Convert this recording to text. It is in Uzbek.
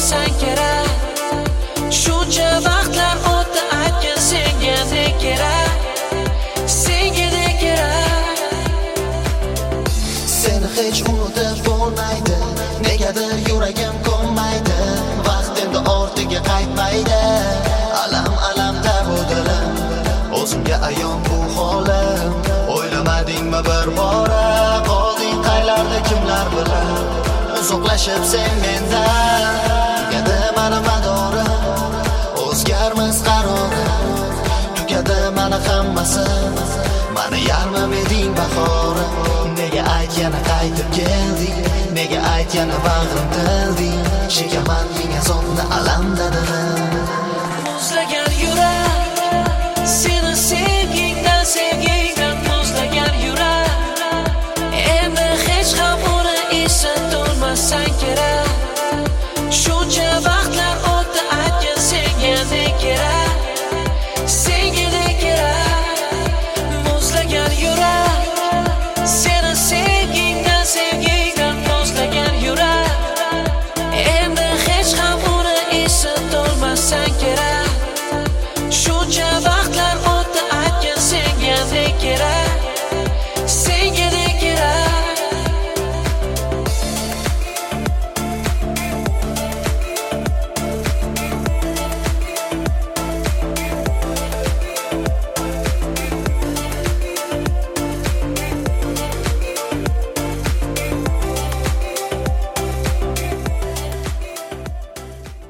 to'lmasang kerak. Shuncha vaqtlar o'tdi, aytgin senga ne kerak, senga ne kerak. Seni hech unutib bo'lmaydi, negadir yuragim ko'nmaydi. Vaqt endi ortiga qaytmaydi, alam-alamda bu dilim. O'zimga ayon bu holim, o'ylamadingmi bir bora? Qolding qaylarda kimlar bilan, uzoqlashib sen mendan. Tugadi mana madorim, o'zgarmas qarorim. Tugadi mana hammasi, mani yarmim eding bahorim. Nega ayt yana qaytib kelding, nega ayt yana bag'rim tilding. Chekaman ming azobni alamdadim. Muzlagan yurak, seni sevgingdan muzlagan yurak. Endi hech ham uni eslatolmasang kerak. Shuncha vaqtlar o'tdi, aytgin senga ne kerak, senga ne kerak. Muzlagan yurak, seni sevgingdan muzlagan yurak. Endi hech ham uni eslatolmasang kerak.